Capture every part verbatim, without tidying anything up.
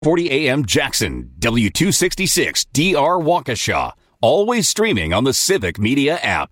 forty A M Jackson, W two sixty-six D R Waukesha. Always streaming on the Civic Media app.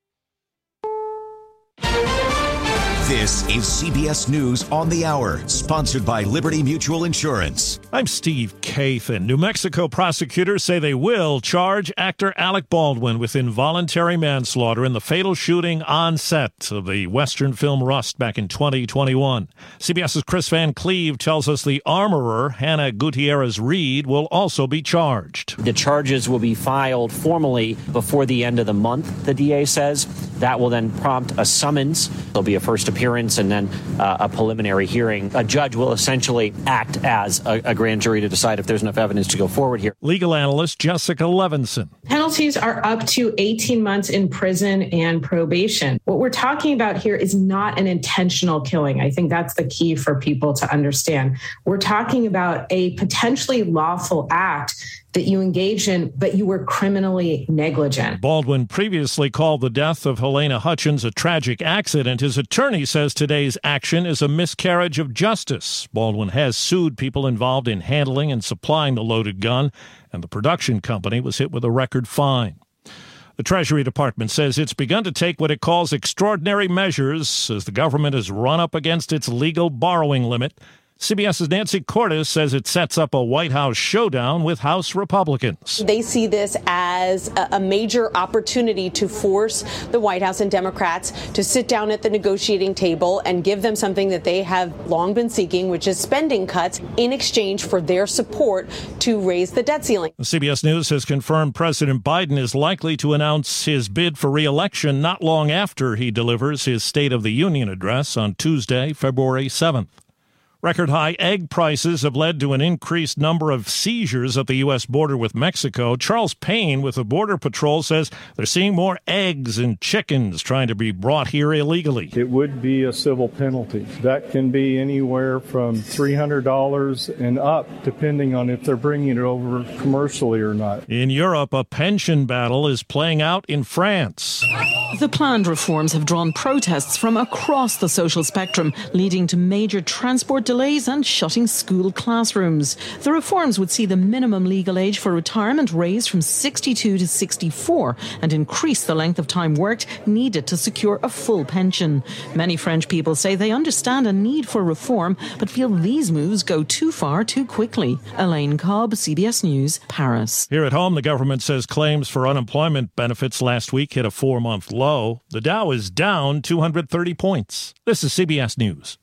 This is C B S News on the Hour, sponsored by Liberty Mutual Insurance. I'm Steve Kathan. New Mexico prosecutors say they will charge actor Alec Baldwin with involuntary manslaughter in the fatal shooting on set of the Western film Rust back in twenty twenty-one. CBS's Chris Van Cleve tells us the armorer, Hannah Gutierrez-Reed, will also be charged. The charges will be filed formally before the end of the month, the D A says. That will then prompt a summons. There'll be a first appearance and then uh, a preliminary hearing. A judge will essentially act as a, a grand jury to decide if there's enough evidence to go forward here. Legal analyst Jessica Levinson. Penalties are up to eighteen months in prison and probation. What we're talking about here is not an intentional killing. I think that's the key for people to understand. We're talking about a potentially lawful act that you engage in, but you were criminally negligent. Baldwin previously called the death of Helena Hutchins a tragic accident. His attorney says today's action is a miscarriage of justice. Baldwin has sued people involved in handling and supplying the loaded gun, and the production company was hit with a record fine. The Treasury Department says it's begun to take what it calls extraordinary measures as the government has run up against its legal borrowing limit. CBS's Nancy Cordes says it sets up a White House showdown with House Republicans. They see this as a major opportunity to force the White House and Democrats to sit down at the negotiating table and give them something that they have long been seeking, which is spending cuts in exchange for their support to raise the debt ceiling. C B S News has confirmed President Biden is likely to announce his bid for re-election not long after he delivers his State of the Union address on Tuesday, February seventh. Record-high egg prices have led to an increased number of seizures at the U S border with Mexico. Charles Payne with the Border Patrol says they're seeing more eggs and chickens trying to be brought here illegally. It would be a civil penalty. That can be anywhere from three hundred dollars and up, depending on if they're bringing it over commercially or not. In Europe, a pension battle is playing out in France. The planned reforms have drawn protests from across the social spectrum, leading to major transport delays and shutting school classrooms. The reforms would see the minimum legal age for retirement raised from sixty-two to sixty-four and increase the length of time worked needed to secure a full pension. Many French people say they understand a need for reform, but feel these moves go too far too quickly. Elaine Cobb, C B S News, Paris. Here at home, the government says claims for unemployment benefits last week hit a four-month low. The Dow is down two hundred thirty points. This is C B S News.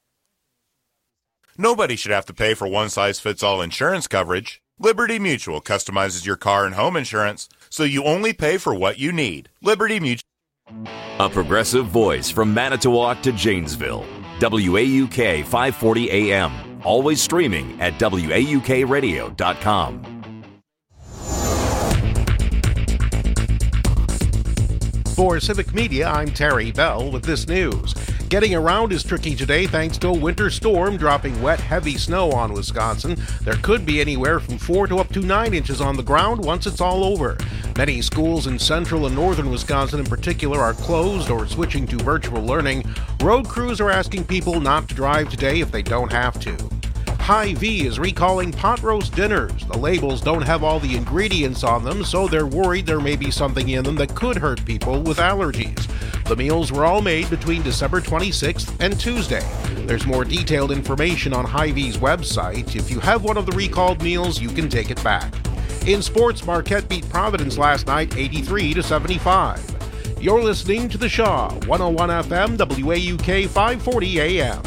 Nobody should have to pay for one-size-fits-all insurance coverage. Liberty Mutual customizes your car and home insurance so you only pay for what you need. Liberty Mutual. A progressive voice from Manitowoc to Janesville. W A U K five forty A M. Always streaming at W A U K radio dot com. For Civic Media, I'm Terry Bell with this news. Getting around is tricky today thanks to a winter storm dropping wet, heavy snow on Wisconsin. There could be anywhere from four to up to nine inches on the ground once it's all over. Many schools in central and northern Wisconsin in particular are closed or switching to virtual learning. Road crews are asking people not to drive today if they don't have to. Hy-Vee is recalling pot roast dinners. The labels don't have all the ingredients on them, so they're worried there may be something in them that could hurt people with allergies. The meals were all made between December twenty-sixth and Tuesday. There's more detailed information on Hy-Vee's website. If you have one of the recalled meals, you can take it back. In sports, Marquette beat Providence last night eighty-three to seventy-five. You're listening to The Shaw, one oh one F M, W A U K five forty A M.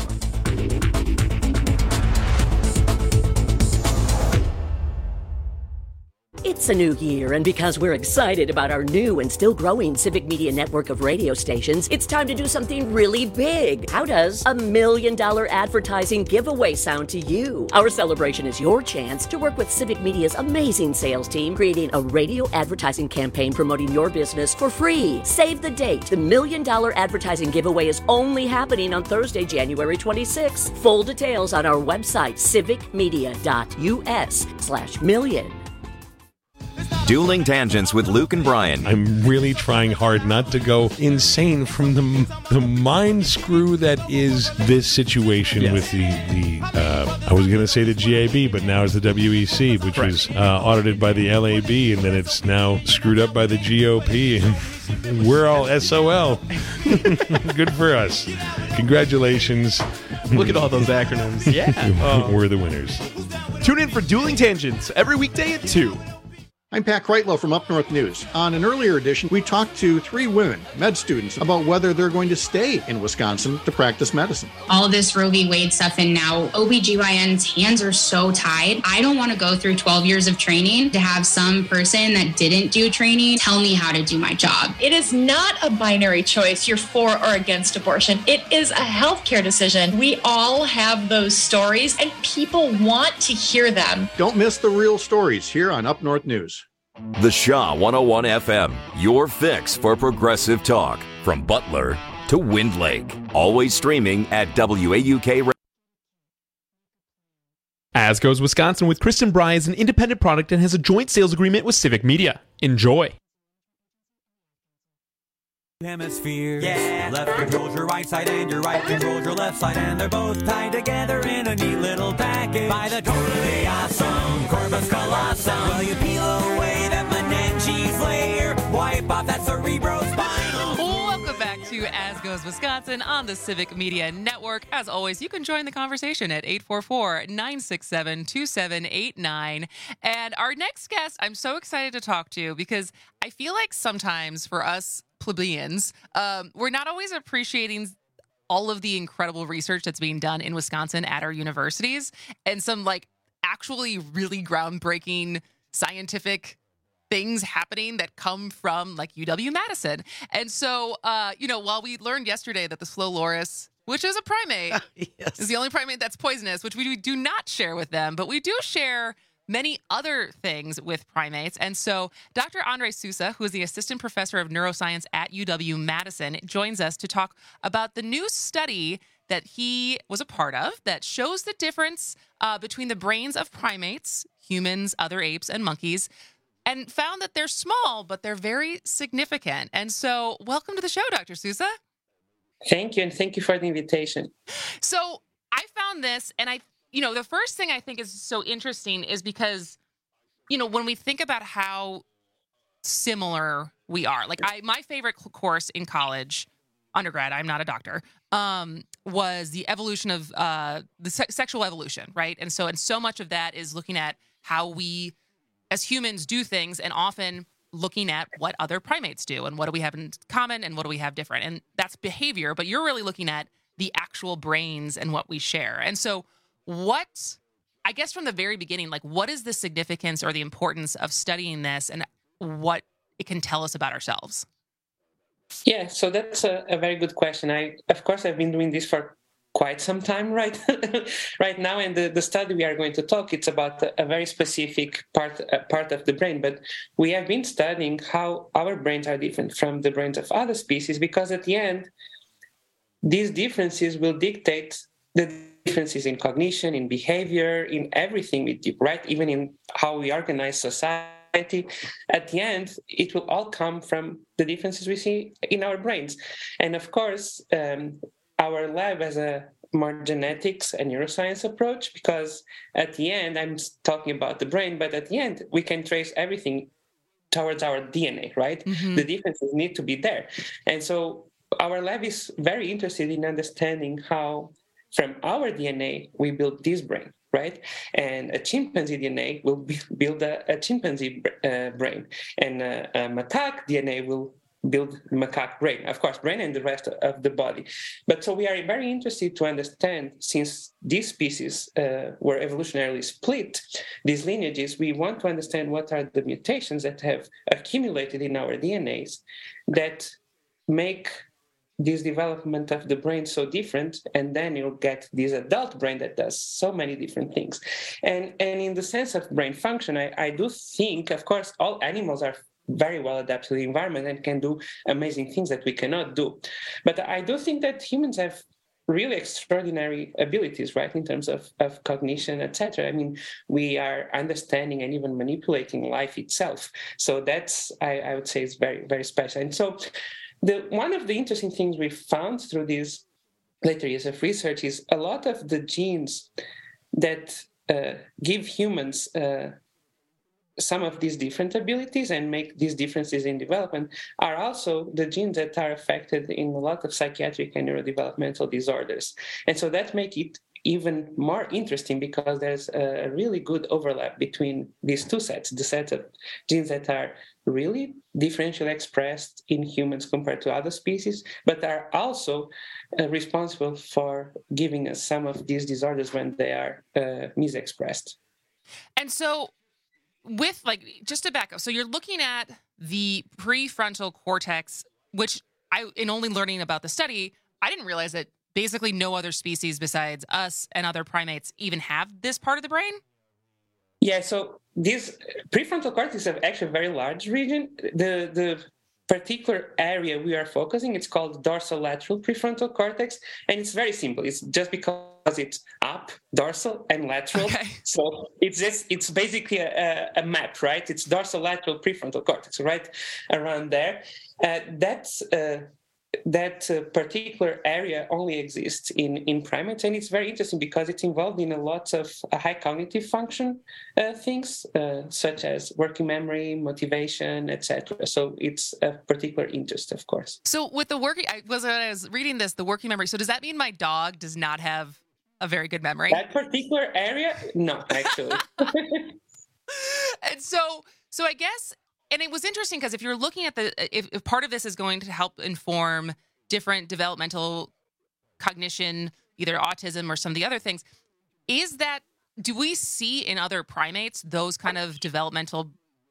It's a new year, and because we're excited about our new and still growing Civic Media network of radio stations, it's time to do something really big. How does a million dollar advertising giveaway sound to you? Our celebration is your chance to work with Civic Media's amazing sales team, creating a radio advertising campaign promoting your business for free. Save the date. The million dollar advertising giveaway is only happening on Thursday, January twenty-sixth. Full details on our website, civic media dot U S slash million. It's not Dueling Tangents with Luke and Brian. I'm really trying hard not to go insane from the the mind screw that is this situation yes. with the, the uh, I was going to say the G A B, but now it's the W E C, which right. was uh, audited by the L A B, and then it's now screwed up by the G O P, and we're all S O L. Good for us. Congratulations. Look at all those acronyms. Yeah. Oh. We're the winners. Tune in for Dueling Tangents every weekday at two. I'm Pat Kreitlow from Up North News. On an earlier edition, we talked to three women, med students, about whether they're going to stay in Wisconsin to practice medicine. All this Roe v. Wade stuff, and now O B G Y N's hands are so tied. I don't want to go through twelve years of training to have some person that didn't do training tell me how to do my job. It is not a binary choice, you're for or against abortion. It is a healthcare decision. We all have those stories, and people want to hear them. Don't miss the real stories here on Up North News. The Shaw one oh one F M, your fix for progressive talk. From Butler to Wind Lake. Always streaming at W A U K. As Goes Wisconsin with Kristen Bry is an independent product and has a joint sales agreement with Civic Media. Enjoy. Hemisphere. Yeah, left controls your right side and your right controls your left side, and they're both tied together in a neat little package by the totally awesome Corpus Colossum. Well, you peel away that meninges layer, wipe off that cerebrospinal. Welcome back to As Goes Wisconsin on the Civic Media Network. As always, you can join the conversation at eight four four, nine six seven, two seven eight nine. And our next guest, I'm so excited to talk to because I feel like sometimes for us plebeians, um, we're not always appreciating all of the incredible research that's being done in Wisconsin at our universities and some like actually really groundbreaking scientific things happening that come from like U W-Madison. And so, uh, you know, while we learned yesterday that the slow loris, which is a primate, yes. is the only primate that's poisonous, which we do not share with them, but we do share many other things with primates. And so Doctor Andre Sousa, who is the assistant professor of neuroscience at U W-Madison, joins us to talk about the new study that he was a part of that shows the difference uh, between the brains of primates, humans, other apes, and monkeys, and found that they're small, but they're very significant. And so welcome to the show, Doctor Sousa. Thank you, and thank you for the invitation. So I found this, and I You know, the first thing I think is so interesting is because, you know, when we think about how similar we are, like I, my favorite course in college, undergrad, I'm not a doctor, um, was the evolution of uh, the se- sexual evolution, right? And so, and so much of that is looking at how we as humans do things and often looking at what other primates do and what do we have in common and what do we have different. And that's behavior, but you're really looking at the actual brains and what we share. And so what, I guess from the very beginning, like what is the significance or the importance of studying this and what it can tell us about ourselves? Yeah, so that's a, a very good question. I, of course, I've been doing this for quite some time right right now, and the, the study we are going to talk, it's about a, a very specific part uh, part of the brain, but we have been studying how our brains are different from the brains of other species, because at the end, these differences will dictate the differences in cognition, in behavior, in everything we do, right? Even in how we organize society. At the end, it will all come from the differences we see in our brains. And of course, um, our lab has a more genetics and neuroscience approach, because at the end, I'm talking about the brain, but at the end, we can trace everything towards our D N A, right? Mm-hmm. The differences need to be there. And so our lab is very interested in understanding how from our D N A, we build this brain, right? And a chimpanzee D N A will be, build a, a chimpanzee uh, brain, and a, a macaque D N A will build macaque brain, of course, brain and the rest of the body. But so we are very interested to understand, since these species uh, were evolutionarily split, these lineages, we want to understand what are the mutations that have accumulated in our D N As that make this development of the brain so different, and then you'll get this adult brain that does so many different things. And and in the sense of brain function, I, I do think, of course, all animals are very well adapted to the environment and can do amazing things that we cannot do. But I do think that humans have really extraordinary abilities, right, in terms of, of cognition, et cetera. I mean, we are understanding and even manipulating life itself. So that's, I, I would say, is very, very special. And so the one of the interesting things we found through these later years of research is a lot of the genes that uh, give humans uh, some of these different abilities and make these differences in development are also the genes that are affected in a lot of psychiatric and neurodevelopmental disorders. And so that makes it even more interesting because there's a really good overlap between these two sets, the set of genes that are really differentially expressed in humans compared to other species, but are also uh, responsible for giving us some of these disorders when they are uh, misexpressed. And so with, like, just to back up, so you're looking at the prefrontal cortex, which I, in only learning about the study, I didn't realize that basically no other species besides us and other primates even have this part of the brain? Yeah, so this prefrontal cortex is actually a very large region. The the particular area we are focusing, it's called dorsolateral prefrontal cortex, and it's very simple. It's just because it's up, dorsal, and lateral. Okay. So it's just it's basically a, a map, right? It's dorsolateral prefrontal cortex, right around there. Uh, that's uh, that uh, particular area only exists in, in primates, and it's very interesting because it's involved in a lot of uh, high cognitive function uh, things, uh, such as working memory, motivation, et cetera. So it's a particular interest, of course. So with the working, I was when I was reading this, the working memory. So does that mean my dog does not have a very good memory? That particular area, no, actually. And so, so I guess. And it was interesting because if you're looking at the, if, if part of this is going to help inform different developmental cognition, either autism or some of the other things, is that, do we see in other primates those kind of developmental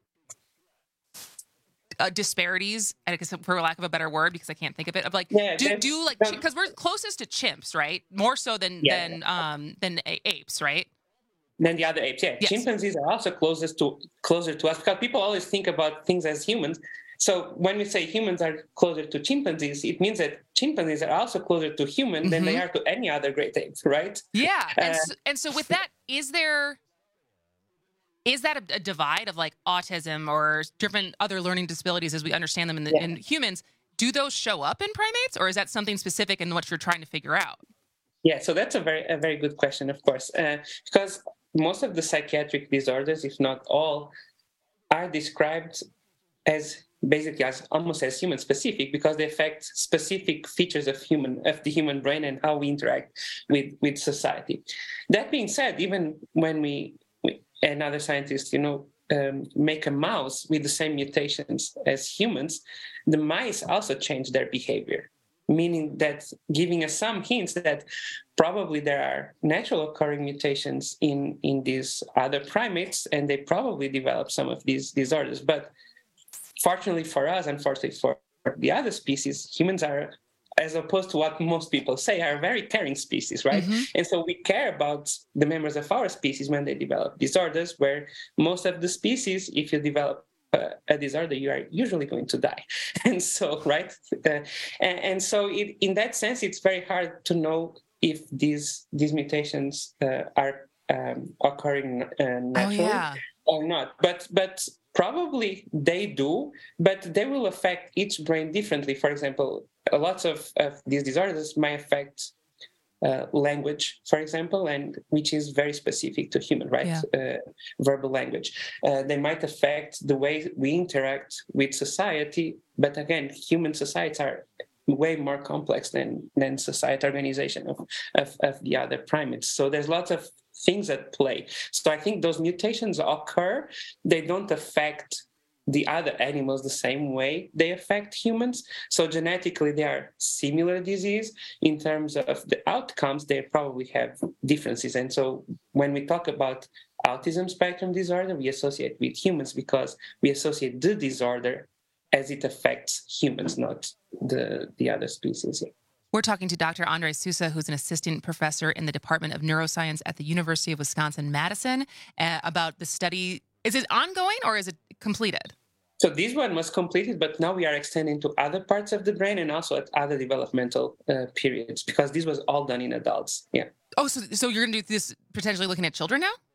uh, disparities, I guess for lack of a better word, because I can't think of it, of like, yeah, do, do like, because we're closest to chimps, right? More so than, yeah. than, um, than apes, right? Than the other apes, yeah. Yes. Chimpanzees are also closest to closer to us because people always think about things as humans. So when we say humans are closer to chimpanzees, it means that chimpanzees are also closer to human mm-hmm. than they are to any other great apes, right? Yeah, uh, and, so, and so with that, is there is that a, a divide of like autism or different other learning disabilities as we understand them in, the, yeah. in humans? Do those show up in primates, or is that something specific in what you're trying to figure out? Yeah, so that's a very a very good question, of course, uh, because most of the psychiatric disorders, if not all, are described as basically as almost as human specific because they affect specific features of human of the human brain and how we interact with, with society. That being said, even when we, we and other scientists, you know, um, make a mouse with the same mutations as humans, the mice also change their behavior. Meaning that giving us some hints that probably there are natural occurring mutations in, in these other primates, and they probably develop some of these disorders. But fortunately for us, unfortunately for the other species, humans are, as opposed to what most people say, are a very caring species, right? Mm-hmm. And so we care about the members of our species when they develop disorders, where most of the species, if you develop Uh, a disorder, you are usually going to die. And so, right? Uh, and, and so it, in that sense, it's very hard to know if these these mutations uh, are um, occurring uh, naturally oh, yeah. or not. But but probably they do, but they will affect each brain differently. For example, a lot of, of these disorders might affect Uh, language, for example, and which is very specific to human, right? Yeah. Uh, verbal language. Uh, they might affect the way we interact with society, but again, human societies are way more complex than than society organization of, of, of the other primates. So there's lots of things at play. So I think those mutations occur. They don't affect the other animals the same way they affect humans. So genetically, they are similar disease. In terms of the outcomes, they probably have differences. And so when we talk about autism spectrum disorder, we associate with humans because we associate the disorder as it affects humans, not the, the other species. We're talking to Doctor Andres Sousa, who's an assistant professor in the Department of Neuroscience at the University of Wisconsin-Madison, uh, about the study. Is it ongoing or is it completed? So this one was completed, but now we are extending to other parts of the brain and also at other developmental uh, periods, because this was all done in adults. Yeah. Oh, so so you're going to do this potentially looking at children now?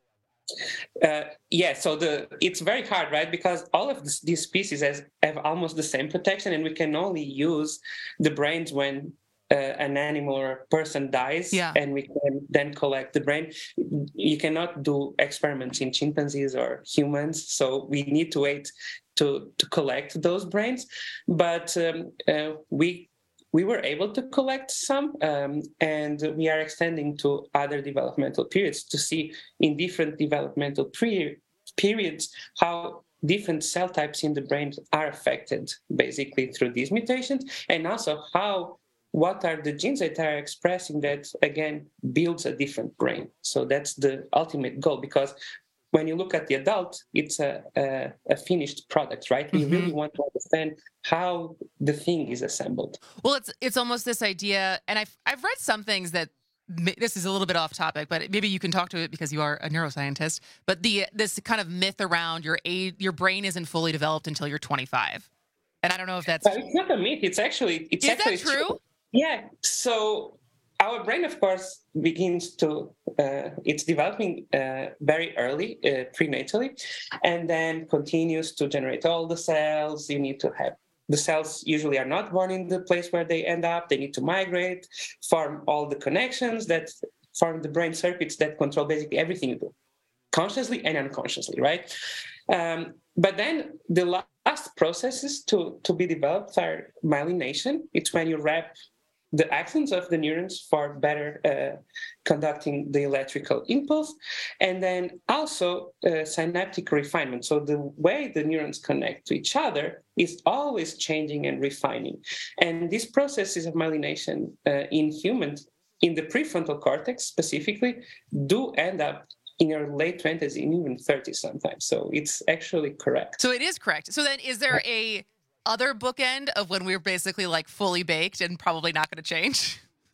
Uh, yeah, so the it's very hard, right? Because all of this, these species has, have almost the same protection, and we can only use the brains when uh, an animal or a person dies, yeah. and we can then collect the brain. You cannot do experiments in chimpanzees or humans, so we need to wait to, to collect those brains. But um, uh, we We were able to collect some, um, and we are extending to other developmental periods to see in different developmental pre- periods how different cell types in the brain are affected, basically through these mutations, and also how what are the genes that are expressing that, again, builds a different brain. So that's the ultimate goal, because when you look at the adult, it's a, a, a finished product, right? We mm-hmm. really want to understand how the thing is assembled. Well, it's it's almost this idea, and I've I've read some things that this is a little bit off topic, but maybe you can talk to it because you are a neuroscientist. But the this kind of myth around your age, your brain isn't fully developed until you're twenty-five, and I don't know if that's uh, it's not a myth. It's actually it's is actually that true? true. Yeah. So our brain, of course, begins to, uh, it's developing uh, very early, uh, prenatally, and then continues to generate all the cells. You need to have, the cells usually are not born in the place where they end up. They need to migrate, form all the connections that form the brain circuits that control basically everything you do, consciously and unconsciously, right? Um, but then the last processes to, to be developed are myelination. It's when you wrap the axons of the neurons for better uh, conducting the electrical impulse, and then also uh, synaptic refinement. So the way the neurons connect to each other is always changing and refining. And these processes of myelination uh, in humans, in the prefrontal cortex specifically, do end up in your late twenties and even thirties sometimes. So it's actually correct. So it is correct. So then is there a other bookend of when we're basically like fully baked and probably not going to change?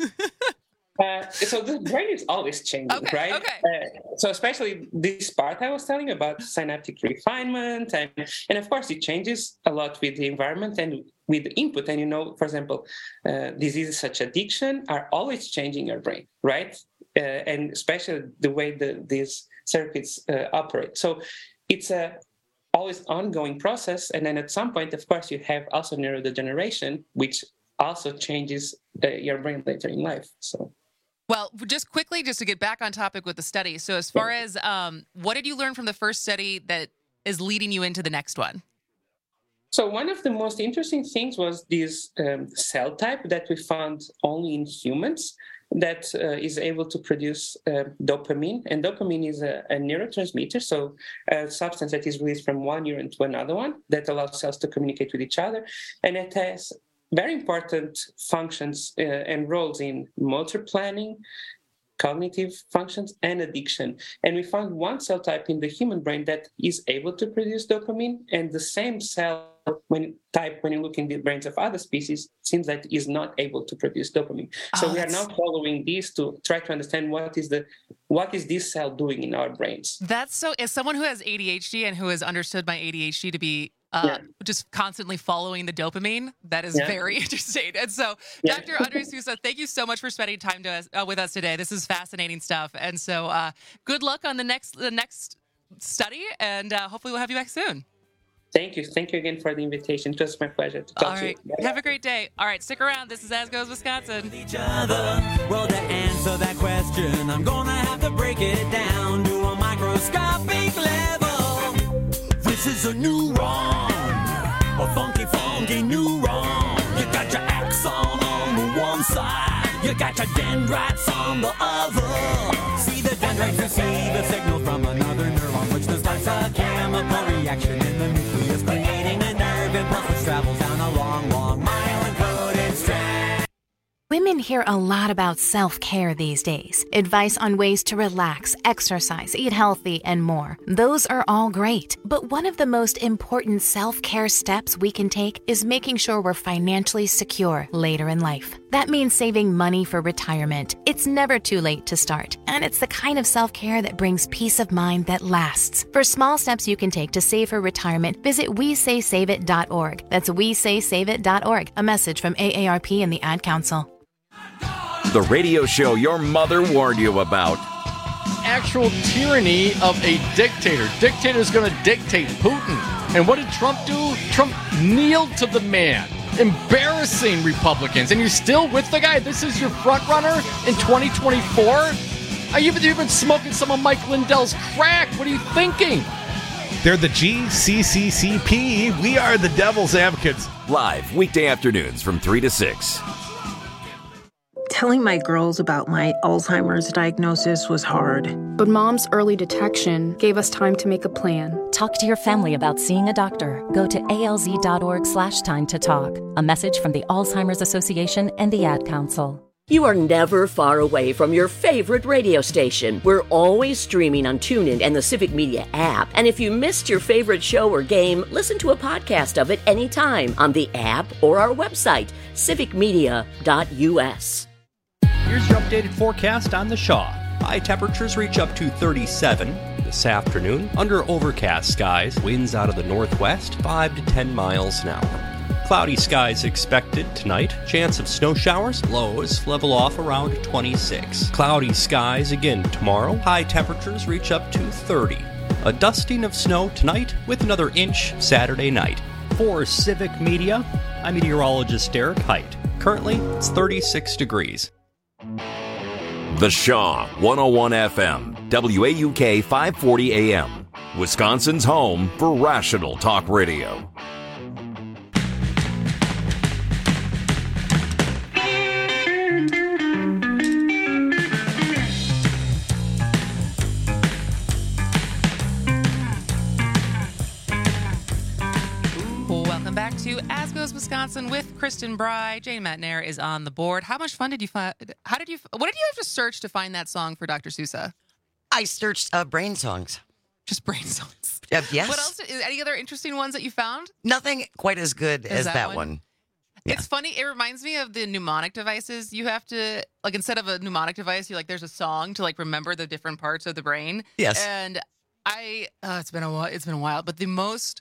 uh, so the brain is always changing, okay, right? Okay. Uh, so especially this part I was telling you about synaptic refinement, and and of course it changes a lot with the environment and with the input. And you know, for example, uh, diseases such as addiction are always changing your brain, right? Uh, and especially the way the, these circuits uh, operate. So it's a always ongoing process. And then at some point, of course, you have also neurodegeneration, which also changes uh, your brain later in life. So, well, just quickly, just to get back on topic with the study. So as far as um, what did you learn from the first study that is leading you into the next one? So one of the most interesting things was this um, cell type that we found only in humans that uh, is able to produce uh, dopamine. And dopamine is a, a neurotransmitter, so a substance that is released from one neuron to another one that allows cells to communicate with each other. And it has very important functions uh, and roles in motor planning, cognitive functions, and addiction. And we found one cell type in the human brain that is able to produce dopamine, and the same cell when type when you look in the brains of other species seems that is not able to produce dopamine. So oh, we are now following these to try to understand what is the what is this cell doing in our brains. That's so, as someone who has A D H D and who has understood my A D H D to be uh, yeah. just constantly following the dopamine, that is yeah. very interesting. And so, yeah. Doctor Andres Sousa, thank you so much for spending time to us, uh, with us today. This is fascinating stuff. And so, uh, good luck on the next the next study, and uh, hopefully we'll have you back soon. Thank you. Thank you again for the invitation. It was my pleasure to talk All right. to you. Have a great day. All right, stick around. This is As Goes Wisconsin. Each other. Well, to answer that question, I'm gonna have to break it down to a microscopic level. This is a neuron, a funky, funky neuron. You got your axon on the one side, you got your dendrites on the other. See, the dendrites receive a signal from another neuron, which then starts a chemical reaction in the nucleus, creating a nerve impulse which travels down a long, long mile-encoded strand. Women hear a lot about self-care these days. Advice on ways to relax, exercise, eat healthy, and more. Those are all great. But one of the most important self-care steps we can take is making sure we're financially secure later in life. That means saving money for retirement. It's never too late to start. And it's the kind of self-care that brings peace of mind that lasts. For small steps you can take to save for retirement, visit we say save it dot org. That's we say save it dot org. A message from A A R P and the Ad Council. The radio show your mother warned you about. Actual tyranny of a dictator. Dictator's going to dictate Putin. And what did Trump do? Trump kneeled to the man. Embarrassing Republicans. And you're still with the guy? This is your front runner in twenty twenty-four? Are you you've been smoking some of Mike Lindell's crack. What are you thinking? They're the G C C C P. We are the Devil's Advocates. Live weekday afternoons from three to six. Telling my girls about my Alzheimer's diagnosis was hard. But Mom's early detection gave us time to make a plan. Talk to your family about seeing a doctor. Go to A L Z dot org slash time to talk. A message from the Alzheimer's Association and the Ad Council. You are never far away from your favorite radio station. We're always streaming on TuneIn and the Civic Media app. And if you missed your favorite show or game, listen to a podcast of it anytime on the app or our website, civic media dot U S. Here's your updated forecast on the Shaw. High temperatures reach up to thirty-seven this afternoon. Under overcast skies, winds out of the northwest, five to ten miles an hour. Cloudy skies expected tonight. Chance of snow showers. Lows level off around twenty-six. Cloudy skies again tomorrow. High temperatures reach up to thirty. A dusting of snow tonight with another inch Saturday night. For Civic Media, I'm meteorologist Derek Height. Currently, it's thirty-six degrees. The Shaw, one oh one F M, W A U K five forty A M, Wisconsin's home for rational talk radio. Welcome back to As Goes Wisconsin with Kristen Bry. Jane Matnair is on the board. How much fun did you find? How did you? What did you have to search to find that song for Doctor Sousa? I searched uh, brain songs. Just brain songs. Uh, yes. What else? Is any other interesting ones that you found? Nothing quite as good Is as that that one? one. It's funny. It reminds me of the mnemonic devices. You have to, like, instead of a mnemonic device, you like there's a song to like remember the different parts of the brain. Yes. And I, oh, it's been a while. It's been a while. But the most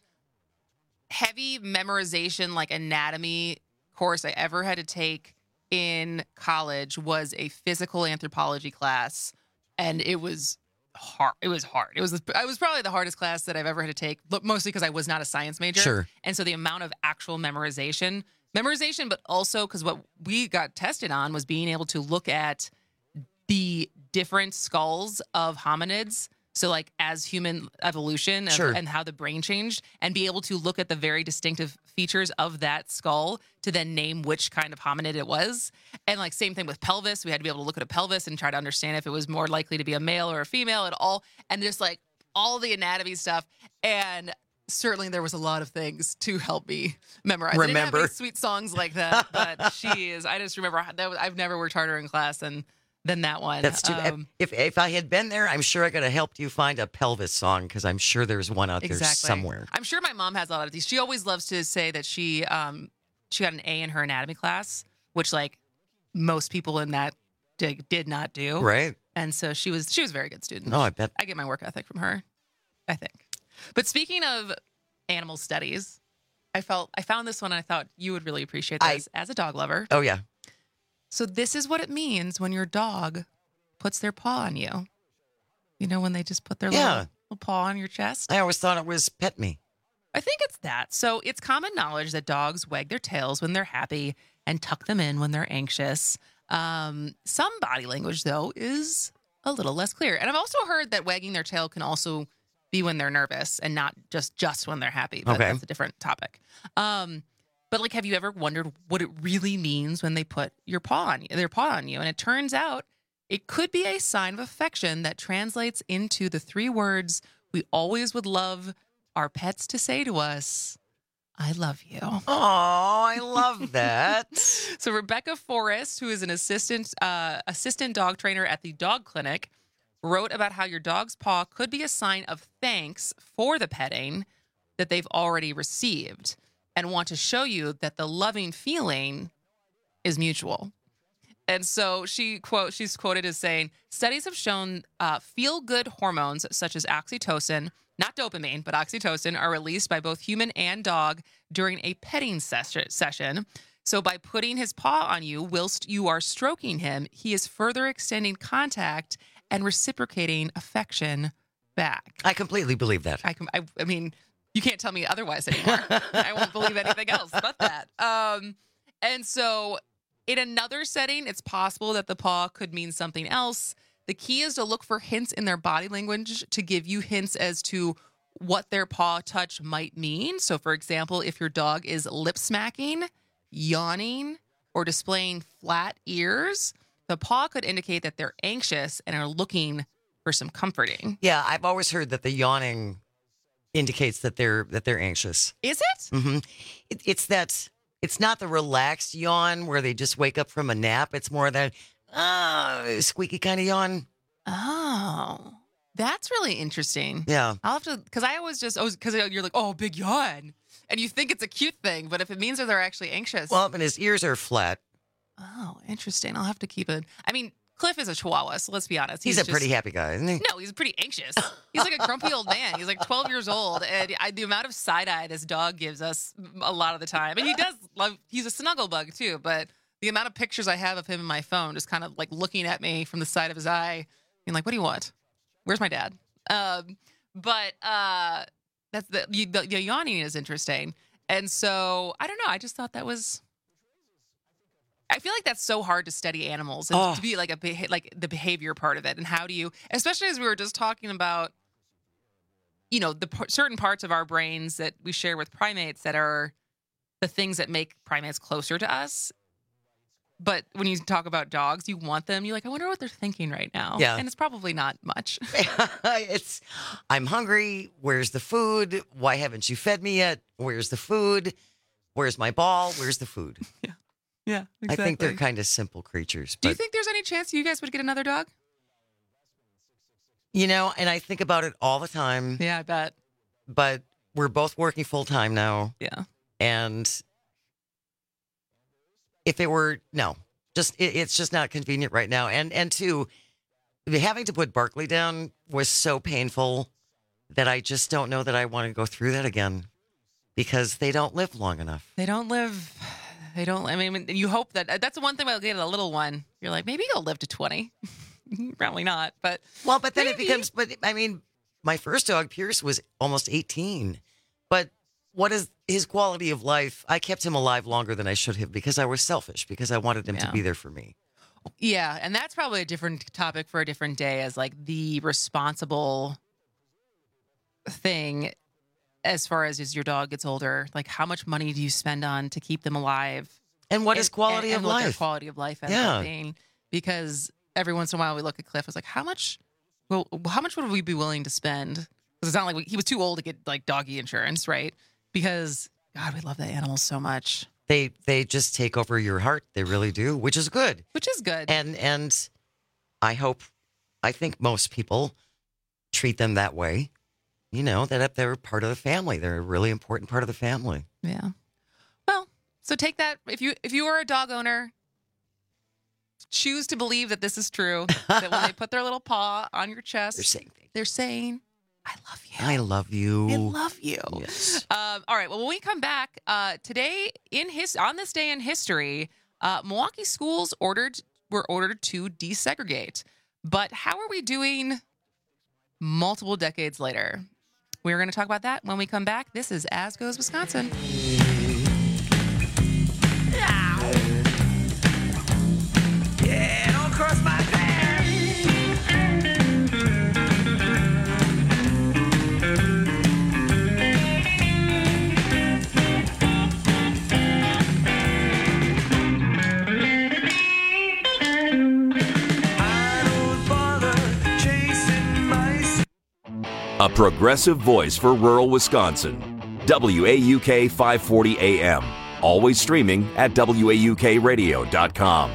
heavy memorization, like anatomy course I ever had to take in college was a physical anthropology class, and it was hard. It was hard. It was. It was probably the hardest class that I've ever had to take. Mostly because I was not a science major. Sure. And so the amount of actual memorization, memorization, but also because what we got tested on was being able to look at the different skulls of hominids. So like as human evolution of, Sure. and how the brain changed, and be able to look at the very distinctive features of that skull to then name which kind of hominid it was. And like same thing with pelvis. We had to be able to look at a pelvis and try to understand if it was more likely to be a male or a female at all. And just like all the anatomy stuff. And certainly there was a lot of things to help me memorize. I didn't have Remember. any sweet songs like that, but she is. I just remember that was, I've never worked harder in class than than that one. That's too. Um, if if I had been there, I'm sure I could have helped you find a pelvis song because I'm sure there's one out there Exactly. somewhere. I'm sure my mom has a lot of these. She always loves to say that she um she got an A in her anatomy class, which like most people in that did, did not do. Right. And so she was she was a very good student. Oh, I bet. I get my work ethic from her, I think. But speaking of animal studies, I felt I found this one and I thought you would really appreciate this as a dog lover. Oh yeah. So this is what it means when your dog puts their paw on you. You know, when they just put their Yeah. little, little paw on your chest? I always thought it was pet me. I think it's that. So it's common knowledge that dogs wag their tails when they're happy and tuck them in when they're anxious. Um, some body language, though, is a little less clear. And I've also heard that wagging their tail can also be when they're nervous and not just just when they're happy. But Okay. that's a different topic. Um, but like, have you ever wondered what it really means when they put your paw on you, their paw on you? And it turns out it could be a sign of affection that translates into the three words we always would love our pets to say to us. I love you. Oh, I love that. So Rebecca Forrest, who is an assistant uh, assistant dog trainer at the dog clinic, wrote about how your dog's paw could be a sign of thanks for the petting that they've already received and want to show you that the loving feeling is mutual. And so she quote she's quoted as saying, studies have shown uh, feel-good hormones such as oxytocin, not dopamine, but oxytocin, are released by both human and dog during a petting ses- session. So by putting his paw on you whilst you are stroking him, he is further extending contact and reciprocating affection back. I completely believe that. I, I, I mean, you can't tell me otherwise anymore. I won't believe anything else but that. Um, and so in another setting, it's possible that the paw could mean something else. The key is to look for hints in their body language to give you hints as to what their paw touch might mean. So, for example, if your dog is lip smacking, yawning, or displaying flat ears, the paw could indicate that they're anxious and are looking for some comforting. Yeah, I've always heard that the yawning indicates that they're that they're anxious. Is it? Mm-hmm. It, it's that. It's not the relaxed yawn where they just wake up from a nap. It's more that ah squeaky kind of yawn. Oh, that's really interesting. Yeah, I'll have to because I always just oh because you're like oh big yawn and you think it's a cute thing, but if it means that they're actually anxious. Well, and his ears are flat. Oh, interesting. I'll have to keep it. I mean, Cliff is a Chihuahua, so let's be honest. He's, He's a just, pretty happy guy, isn't he? No, he's pretty anxious. He's like a grumpy old man. He's like twelve years old, and I, the amount of side eye this dog gives us a lot of the time, and he does love. He's a snuggle bug too, but the amount of pictures I have of him in my phone, just kind of like looking at me from the side of his eye, being like, "What do you want? Where's my dad?" Um, but uh, that's the, the the yawning is interesting, and so I don't know. I just thought that was. I feel like that's so hard to study animals and oh. to be like a beha- like the behavior part of it, and how do you, especially as we were just talking about, you know, the p- certain parts of our brains that we share with primates that are the things that make primates closer to us. But when you talk about dogs, you want them. You're like, I wonder what they're thinking right now. Yeah, and it's probably not much. It's, I'm hungry. Where's the food? Why haven't you fed me yet? Where's the food? Where's my ball? Where's the food? Yeah. Yeah, exactly. I think they're kind of simple creatures. Do but, you think there's any chance you guys would get another dog? You know, and I think about it all the time. Yeah, I bet. But we're both working full time now. Yeah. And if it were, no, just it, it's just not convenient right now. And, and two, having to put Barkley down was so painful that I just don't know that I want to go through that again because they don't live long enough. They don't live... They don't, I mean, you hope that, that's the one thing about getting a little one. You're like, maybe he'll live to twenty. Probably not, but. Well, but then maybe. it becomes, but I mean, my first dog, Pierce, was almost eighteen. But what is his quality of life? I kept him alive longer than I should have because I was selfish, because I wanted him yeah. to be there for me. Yeah, and that's probably a different topic for a different day as like the responsible thing. As far as as your dog gets older, like how much money do you spend on to keep them alive? And what is quality and, of and what life? Their quality of life ends yeah. up being. Because every once in a while we look at Cliff, it's like, how much, well, how much would we be willing to spend? Because it's not like we, he was too old to get like doggy insurance, right? Because, God, we love that animal so much. They they just take over your heart. They really do, which is good. Which is good. And and I hope, I think most people treat them that way. You know, that they're part of the family. They're a really important part of the family. Yeah. Well, so take that. If you if you are a dog owner, choose to believe that this is true. That when they put their little paw on your chest, They're saying, they're saying, I love you. I love you. I love you. Yes. Um, all right. Well, when we come back uh, today, in his on this day in history, uh, Milwaukee schools ordered were ordered to desegregate. But how are we doing multiple decades later? We're going to talk about that when we come back. This is As Goes Wisconsin. Yeah, don't cross my A progressive voice for rural Wisconsin. W A U K five forty A M. Always streaming at W A U K radio dot com.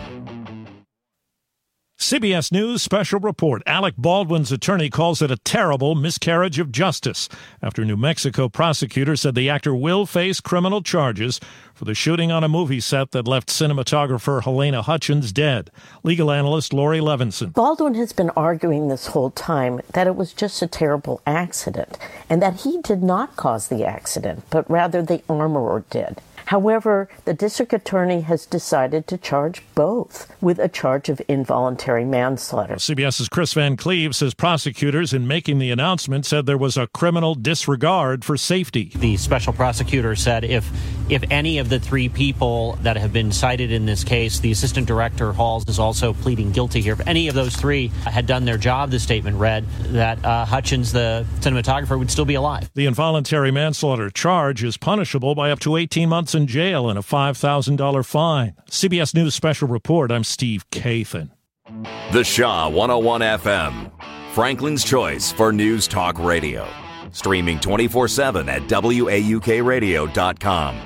C B S News special report. Alec Baldwin's attorney calls it a terrible miscarriage of justice after New Mexico prosecutors said the actor will face criminal charges for the shooting on a movie set that left cinematographer Helena Hutchins dead. Legal analyst Lori Levinson. Baldwin has been arguing this whole time that it was just a terrible accident and that he did not cause the accident, but rather the armorer did. However, the district attorney has decided to charge both with a charge of involuntary manslaughter. CBS's Chris Van Cleve says prosecutors, in making the announcement, said there was a criminal disregard for safety. The special prosecutor said if if any of the three people that have been cited in this case, the assistant director, Halls, is also pleading guilty here. If any of those three had done their job, the statement read, that uh, Hutchins, the cinematographer, would still be alive. The involuntary manslaughter charge is punishable by up to eighteen months in jail and a five thousand dollars fine. C B S News special report. I'm Steve Kathan. The Shaw one oh one F M. Franklin's choice for News Talk Radio. Streaming twenty-four seven at W A U K radio dot com.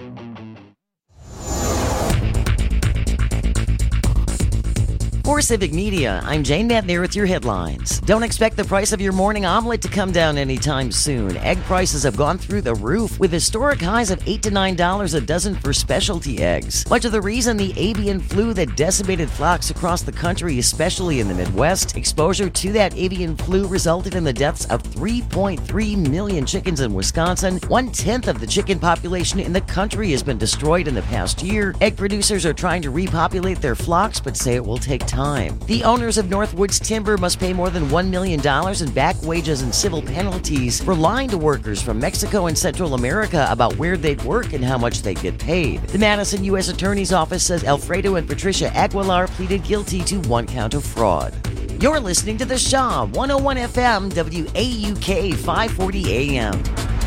For Civic Media, I'm Jane Matner with your headlines. Don't expect the price of your morning omelet to come down anytime soon. Egg prices have gone through the roof, with historic highs of eight to nine dollars a dozen for specialty eggs. Much of the reason the avian flu that decimated flocks across the country, especially in the Midwest, exposure to that avian flu resulted in the deaths of three point three million chickens in Wisconsin. One-tenth of the chicken population in the country has been destroyed in the past year. Egg producers are trying to repopulate their flocks, but say it will take time. Time. The owners of Northwoods Timber must pay more than one million dollars in back wages and civil penalties for lying to workers from Mexico and Central America about where they'd work and how much they'd get paid. The Madison U S Attorney's Office says Alfredo and Patricia Aguilar pleaded guilty to one count of fraud. You're listening to The Shaw, one oh one F M, W A U K, five forty A M.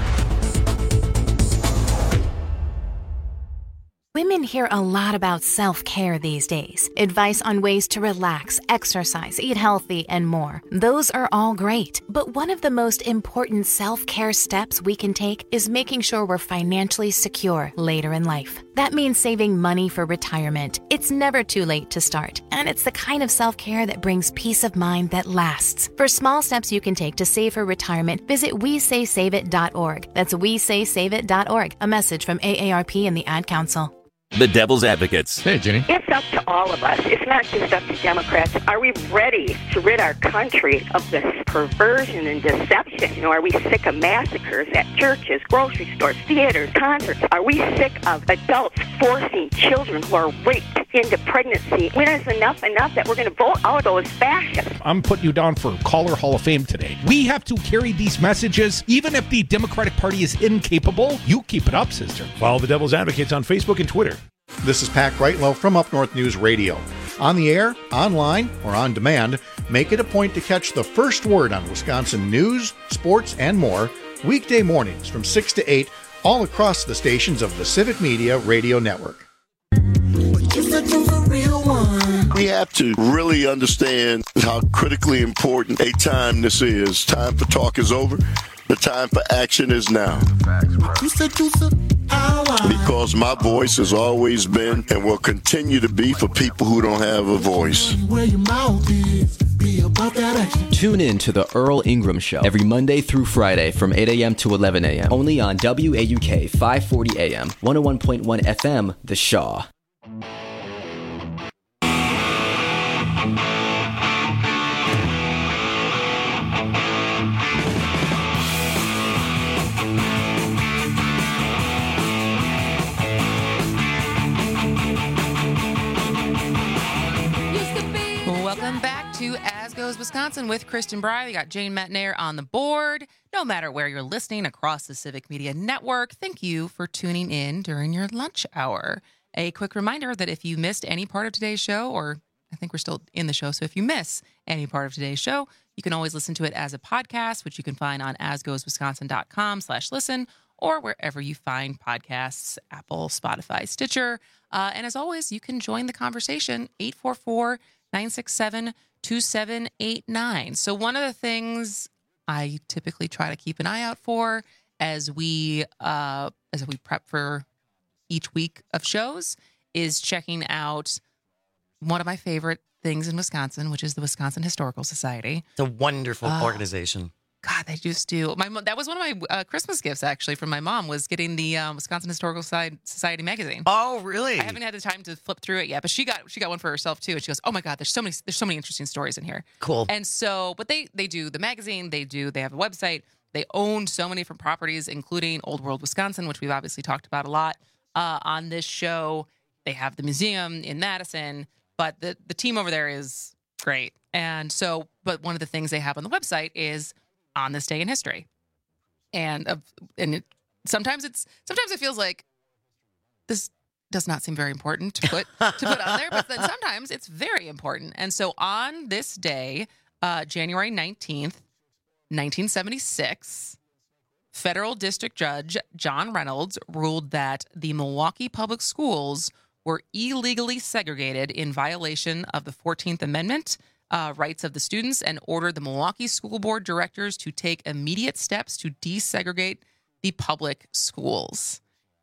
Women hear a lot about self-care these days. Advice on ways to relax, exercise, eat healthy, and more. Those are all great. But one of the most important self-care steps we can take is making sure we're financially secure later in life. That means saving money for retirement. It's never too late to start. And it's the kind of self-care that brings peace of mind that lasts. For small steps you can take to save for retirement, visit we say save it dot org. That's we say save it dot org. A message from A A R P and the Ad Council. The Devil's Advocates. Hey, Jenny. It's up to all of us. It's not just up to Democrats. Are we ready to rid our country of this perversion and deception? You know, are we sick of massacres at churches, grocery stores, theaters, concerts? Are we sick of adults forcing children who are raped into pregnancy? When is enough enough that we're going to vote out those fascists? I'm putting you down for Caller Hall of Fame today. We have to carry these messages, even if the Democratic Party is incapable. You keep it up, sister. Follow the Devil's Advocates on Facebook and Twitter. This is Pat Greitlow from Up North News Radio. On the air, online, or on demand, make it a point to catch the first word on Wisconsin news, sports, and more weekday mornings from six to eight, all across the stations of the Civic Media Radio Network. We have to really understand how critically important a time this is. Time for talk is over. The time for action is now. Because my voice has always been and will continue to be for people who don't have a voice. Tune in to the Earl Ingram Show every Monday through Friday from eight a.m. to eleven a.m. only on W A U K five forty A M, one oh one point one F M, The Shaw. Welcome back to As Goes Wisconsin with Kristen Bry. We got Jane Matner on the board. No matter where you're listening across the Civic Media Network, thank you for tuning in during your lunch hour. A quick reminder that if you missed any part of today's show, or I think we're still in the show, so if you miss any part of today's show, you can always listen to it as a podcast, which you can find on asgoeswisconsin.com slash listen, or wherever you find podcasts, Apple, Spotify, Stitcher. Uh, and as always, you can join the conversation, eight four four, nine six seven, two seven eight nine. So one of the things I typically try to keep an eye out for as we uh, as we prep for each week of shows is checking out one of my favorite things in Wisconsin, which is the Wisconsin Historical Society. It's a wonderful Uh, organization. God, they just do. My mo- that was one of my uh, Christmas gifts actually from my mom was getting the um, Wisconsin Historical Society, Society magazine. Oh, really? I haven't had the time to flip through it yet, but she got she got one for herself too, and she goes, "Oh my God, there's so many there's so many interesting stories in here." Cool. And so, but they they do the magazine, they do they have a website, they own so many different properties, including Old World Wisconsin, which we've obviously talked about a lot uh, on this show. They have the museum in Madison, but the the team over there is great. And so, but one of the things they have on the website is on this day in history. And of and it, sometimes it's sometimes it feels like this does not seem very important to put to put on there, but then sometimes it's very important. And so on this day, uh, January nineteenth, nineteen seventy-six, federal district judge John Reynolds ruled that the Milwaukee Public Schools were illegally segregated in violation of the fourteenth Amendment uh, rights of the students and ordered the Milwaukee School Board directors to take immediate steps to desegregate the public schools.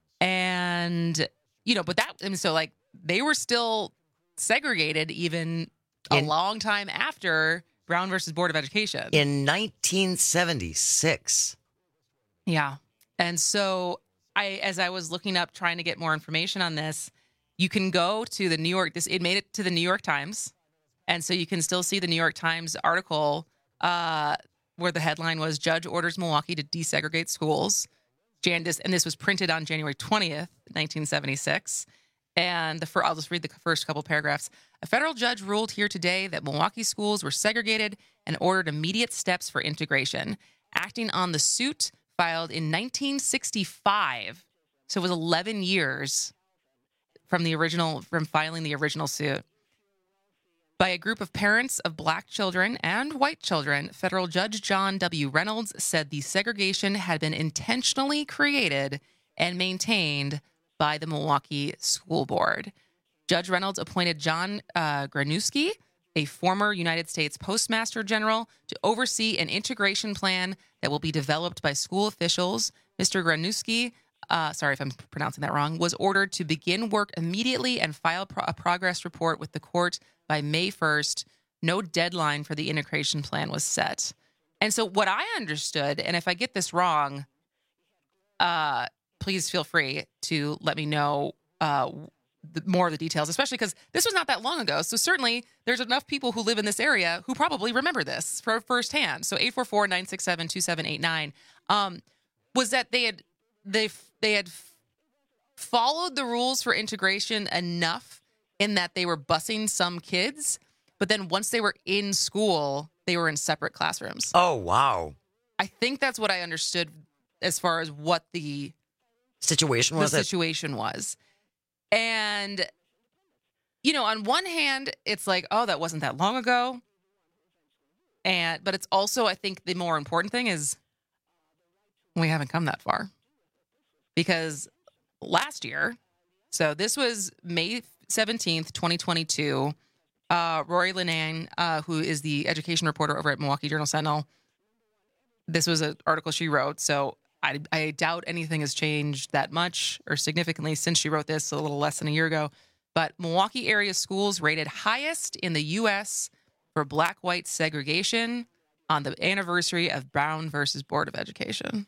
And, you know, but that, and so like they were still segregated even a In- long time after Brown versus Board of Education. In nineteen seventy-six. Yeah. And so I, as I was looking up, trying to get more information on this, you can go to the New York, this, it made it to the New York Times. And so you can still see the New York Times article uh, where the headline was Judge Orders Milwaukee to Desegregate Schools. Jan, this, and this was printed on January twentieth, nineteen seventy-six. And the fir- I'll just read the first couple paragraphs. A federal judge ruled here today that Milwaukee schools were segregated and ordered immediate steps for integration. Acting on the suit filed in nineteen sixty-five, so it was eleven years from the original, from filing the original suit, by a group of parents of black children and white children, federal judge John W. Reynolds said the segregation had been intentionally created and maintained by the Milwaukee School Board. Judge Reynolds appointed John uh, Granuski, a former United States Postmaster General, to oversee an integration plan that will be developed by school officials. Mister Granuski, uh, sorry if I'm pronouncing that wrong, was ordered to begin work immediately and file pro- a progress report with the court by May first. No deadline for the integration plan was set. And so what I understood, and if I get this wrong, uh, please feel free to let me know uh, the, more of the details, especially because this was not that long ago. So certainly there's enough people who live in this area who probably remember this for firsthand. So eight four four, nine six seven, two seven eight nine um, was that they had they they had followed the rules for integration enough in that they were busing some kids, but then once they were in school, they were in separate classrooms. Oh, wow. I think that's what I understood as far as what the situation was. The it? situation was. And, you know, on one hand, it's like, oh, that wasn't that long ago. And, but it's also, I think the more important thing is we haven't come that far. Because last year, so this was May seventeenth, twenty twenty-two, uh, Rory Linnane, uh, who is the education reporter over at Milwaukee Journal-Sentinel, this was an article she wrote, so I, I doubt anything has changed that much or significantly since she wrote this a little less than a year ago. But Milwaukee area schools rated highest in the U S for black-white segregation on the anniversary of Brown versus Board of Education.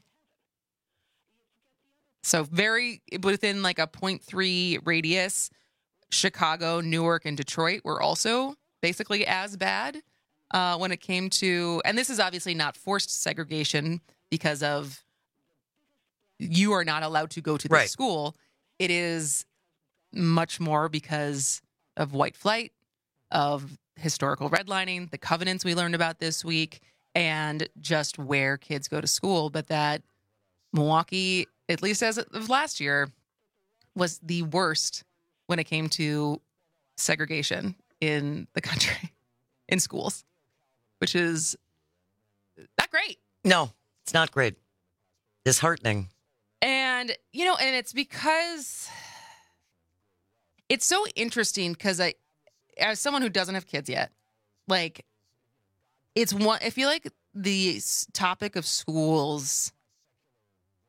So very within like a zero point three radius, Chicago, Newark, and Detroit were also basically as bad uh, when it came to, and this is obviously not forced segregation because of you are not allowed to go to the Right. school. It is much more because of white flight, of historical redlining, the covenants we learned about this week, and just where kids go to school. But that Milwaukee, at least as of last year, was the worst when it came to segregation in the country, in schools, which is not great. No, it's not great. Disheartening. And, you know, and it's because it's so interesting because I, as someone who doesn't have kids yet, like it's one, I feel like the s- topic of schools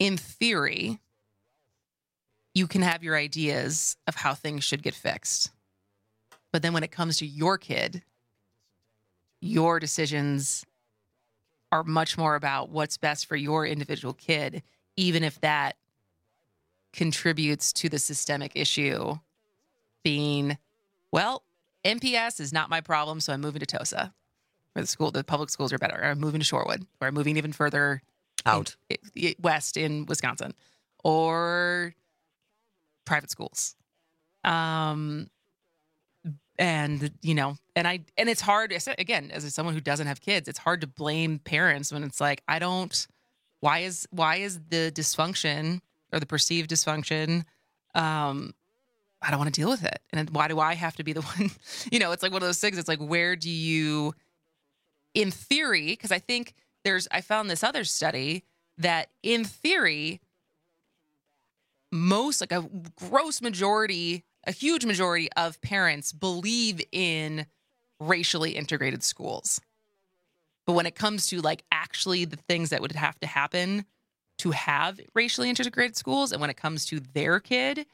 in theory, you can have your ideas of how things should get fixed. But then when it comes to your kid, your decisions are much more about what's best for your individual kid, even if that contributes to the systemic issue being, well, M P S is not my problem, so I'm moving to Tosa, where the school, the public schools are better. Or I'm moving to Shorewood, or I'm moving even further out in, west in Wisconsin, or private schools. Um, and you know, and I, and it's hard, again, as someone who doesn't have kids, it's hard to blame parents when it's like, I don't, why is, why is the dysfunction or the perceived dysfunction, um, I don't want to deal with it. And why do I have to be the one, you know, it's like one of those things. It's like, where do you, in theory, because I think there's, I found this other study that in theory, most, like a gross majority, a huge majority of parents believe in racially integrated schools. But when it comes to like actually the things that would have to happen to have racially integrated schools, and when it comes to their kid,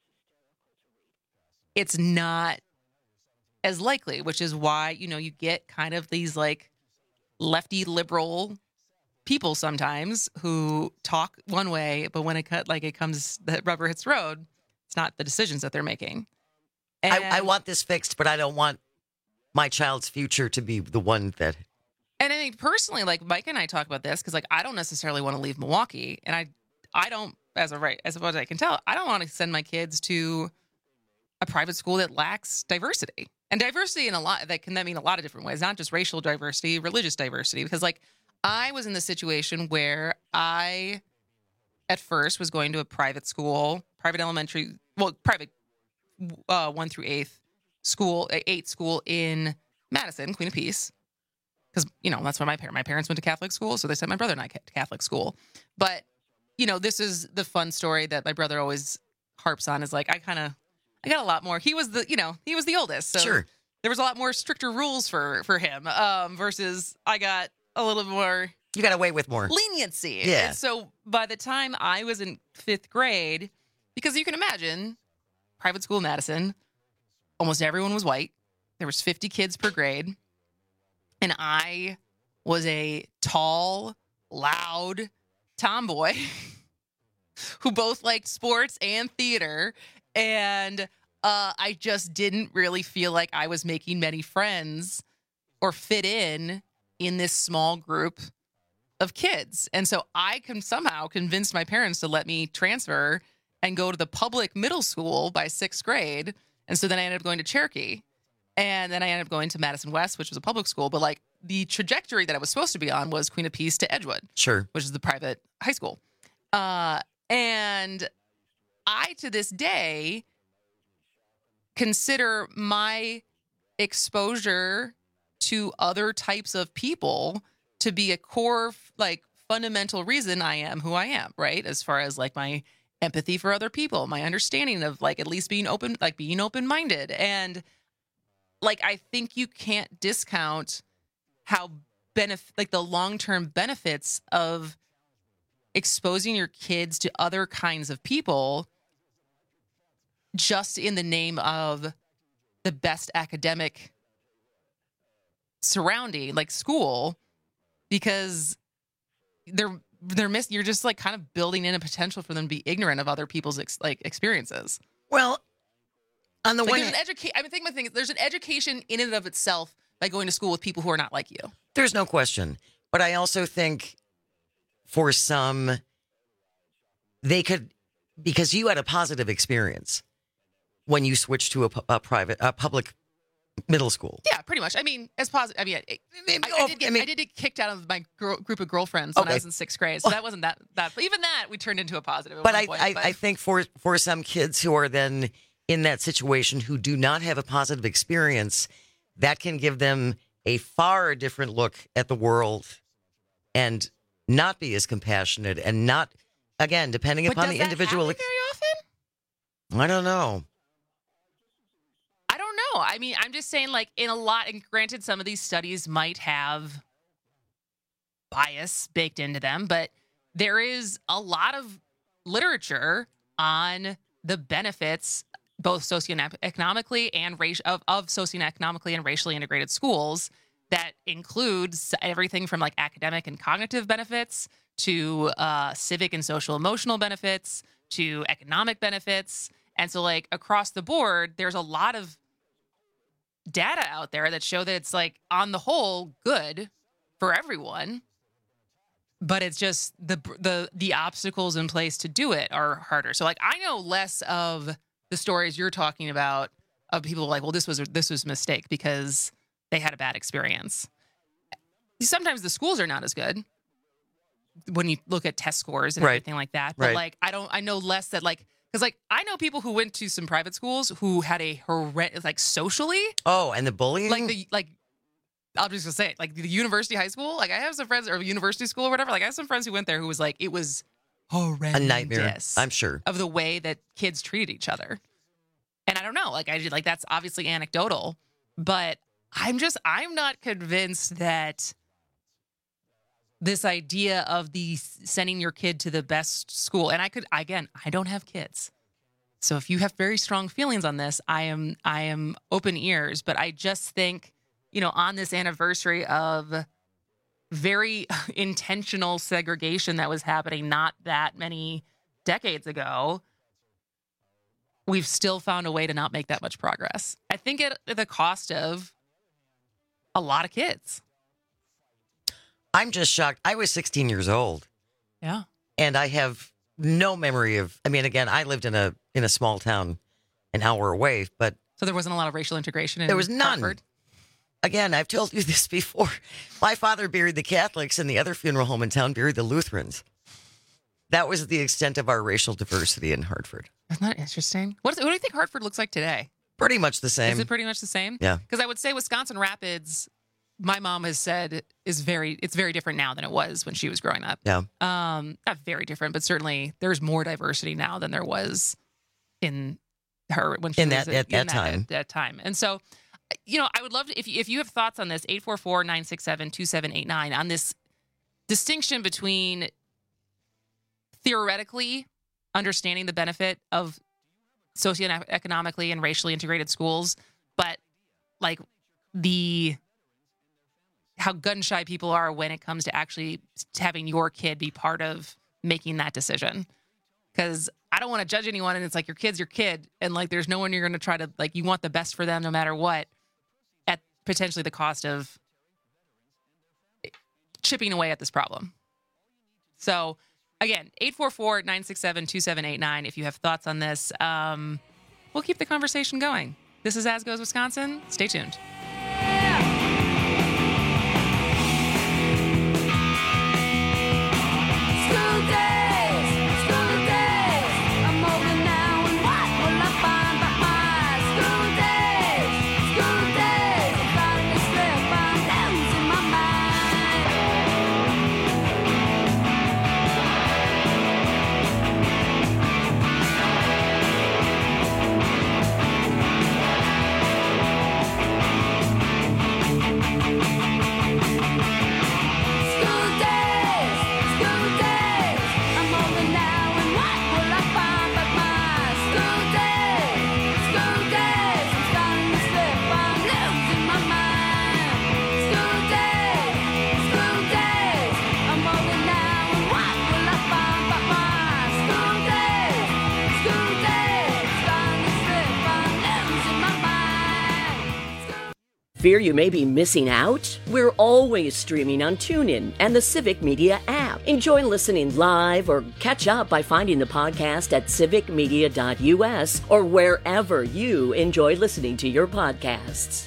it's not as likely, which is why, you know, you get kind of these like lefty liberal people sometimes who talk one way, but when it cut like it comes, the rubber hits the road, it's not the decisions that they're making. And I, I want this fixed, but I don't want my child's future to be the one that. And I think personally, like Mike and I talk about this because like I don't necessarily want to leave Milwaukee, and I, I don't, as a right as far as I can tell, I don't want to send my kids to a private school that lacks diversity. And diversity in a lot, that can that mean a lot of different ways, not just racial diversity, religious diversity. Because like I was in the situation where I, at first, was going to a private school, private elementary, well, private uh, one through eighth school, eight school in Madison, Queen of Peace. Because, you know, that's where my parents, my parents went to Catholic school, so they sent my brother and I to Catholic school. But, you know, this is the fun story that my brother always harps on, is like, I kind of, I got a lot more. He was the, you know, he was the oldest. So sure. There was a lot more stricter rules for, for him um, versus I got a little more. You got away with more. Leniency. Yeah. And so by the time I was in fifth grade, because you can imagine, private school in Madison, almost everyone was white. There was fifty kids per grade. And I was a tall, loud tomboy who both liked sports and theater. And uh, I just didn't really feel like I was making many friends or fit in in this small group of kids. And so I can somehow convinced my parents to let me transfer and go to the public middle school by sixth grade. And so then I ended up going to Cherokee. And then I ended up going to Madison West, which was a public school. But like the trajectory that I was supposed to be on was Queen of Peace to Edgewood. Sure. Which is the private high school. Uh, and I, to this day, consider my exposure to other types of people to be a core, like, fundamental reason I am who I am, right? As far as, like, my empathy for other people, my understanding of, like, at least being open, like, being open-minded. And, like, I think you can't discount how benefit, like, the long-term benefits of exposing your kids to other kinds of people just in the name of the best academic surrounding, like school, because they're they're miss. You're just like kind of building in a potential for them to be ignorant of other people's ex- like experiences. Well, on the like one there's an educa- I mean, think my thing is there's an education in and of itself by going to school with people who are not like you. There's no question, but I also think for some, they could, because you had a positive experience when you switched to a, a private, a public middle school. Yeah, pretty much. I mean, as positive. I mean, I, I, I, did get, I, mean, I did get kicked out of my girl, group of girlfriends when okay. I was in sixth grade, so that wasn't that that. But even that, we turned into a positive. At but one I, point, I, but I think for for some kids who are then in that situation who do not have a positive experience, that can give them a far different look at the world and not be as compassionate and not, again, depending but upon does the that individual. happen very often? I don't know. I don't know. I mean, I'm just saying, like, in a lot, and granted, some of these studies might have bias baked into them, but there is a lot of literature on the benefits, both socioeconomically and racial, of, of socioeconomically and racially integrated schools, that includes everything from like academic and cognitive benefits to uh, civic and social emotional benefits to economic benefits. And so like across the board, there's a lot of data out there that show that it's like on the whole good for everyone. But it's just the the the obstacles in place to do it are harder. So like I know less of the stories you're talking about of people like, well, this was this was a mistake because they had a bad experience. Sometimes the schools are not as good when you look at test scores and right. everything like that. But right. like I don't I know less that like because like I know people who went to some private schools who had a horrendous like socially. Oh, and the bullying, like the like. I'll just gonna say it, like the university high school. Like I have some friends, or university school or whatever. Like I have some friends who went there who was like, it was horrendous. A nightmare, I'm sure, of the way that kids treated each other. And I don't know, like I did, like that's obviously anecdotal, but I'm just I'm not convinced that this idea of the sending your kid to the best school. And I could again, I don't have kids, so if you have very strong feelings on this, I am I am open ears. But I just think, you know, on this anniversary of very intentional segregation that was happening not that many decades ago, we've still found a way to not make that much progress. I think at the cost of a lot of kids. I'm just shocked. I was sixteen years old. Yeah. And I have no memory of, I mean, again, I lived in a in a small town an hour away, but... So there wasn't a lot of racial integration in There was none. Hartford? Again, I've told you this before. My father buried the Catholics, and the other funeral home in town buried the Lutherans. That was the extent of our racial diversity in Hartford. Isn't that interesting? What, is, what do you think Hartford looks like today? Pretty much the same. Is it pretty much the same? Yeah. Because I would say Wisconsin Rapids, my mom has said, is very, it's very different now than it was when she was growing up. Yeah. Um, not very different, but certainly there's more diversity now than there was in her when she in was that, at, in that that time. At that time. And so, you know, I would love to, if you, if you have thoughts on this, eight four four, nine six seven, two seven eight nine, on this distinction between theoretically understanding the benefit of socioeconomically and racially integrated schools, but like the, how gun shy people are when it comes to actually having your kid be part of making that decision. Because I don't want to judge anyone, and it's like your kid's your kid, and like there's no one you're going to try to, like, you want the best for them no matter what, at potentially the cost of chipping away at this problem. So again, eight four four, nine six seven, two seven eight nine if you have thoughts on this. Um, we'll keep the conversation going. This is As Goes Wisconsin. Stay tuned. Fear you may be missing out? We're always streaming on TuneIn and the Civic Media app. Enjoy listening live or catch up by finding the podcast at civic media dot u s or wherever you enjoy listening to your podcasts.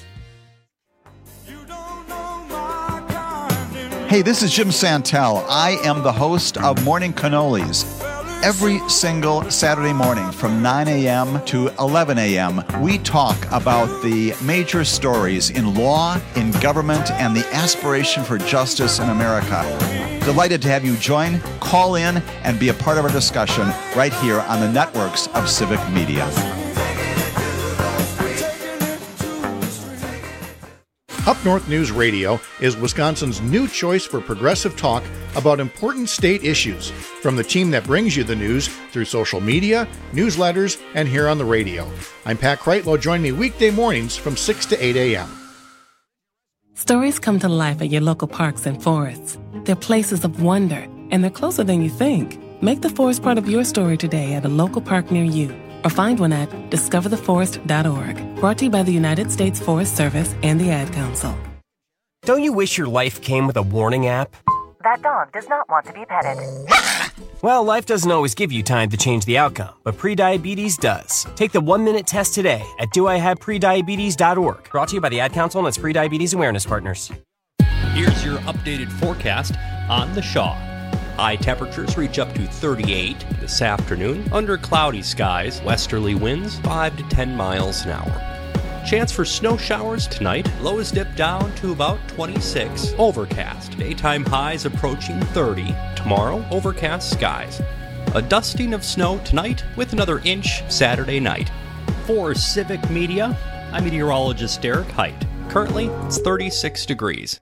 Hey, this is Jim Santel. I am the host of Morning Cannolis. Every single Saturday morning from nine a.m. to eleven a.m., we talk about the major stories in law, in government, and the aspiration for justice in America. Delighted to have you join, call in, and be a part of our discussion right here on the networks of Civic Media. Up Up North News Radio is Wisconsin's new choice for progressive talk about important state issues, from the team that brings you the news through social media, newsletters, and here on the radio. I'm Pat Kreitlow. Join me weekday mornings from six to eight a.m. Stories come to life at your local parks and forests. They're places of wonder, and they're closer than you think. Make the forest part of your story today at a local park near you, or find one at discover the forest dot org. Brought to you by the United States Forest Service and the Ad Council. Don't you wish your life came with a warning app? That dog does not want to be petted. Well, life doesn't always give you time to change the outcome, but prediabetes does. Take the one-minute test today at do I have prediabetes dot org. Brought to you by the Ad Council and its Prediabetes Awareness Partners. Here's your updated forecast on the Shaw. High temperatures reach up to thirty-eight this afternoon under cloudy skies, westerly winds five to ten miles an hour. Chance for snow showers tonight, lows dip down to about twenty-six. Overcast, daytime highs approaching thirty. Tomorrow, overcast skies. A dusting of snow tonight with another inch Saturday night. For Civic Media, I'm meteorologist Derek Height. Currently, it's thirty-six degrees.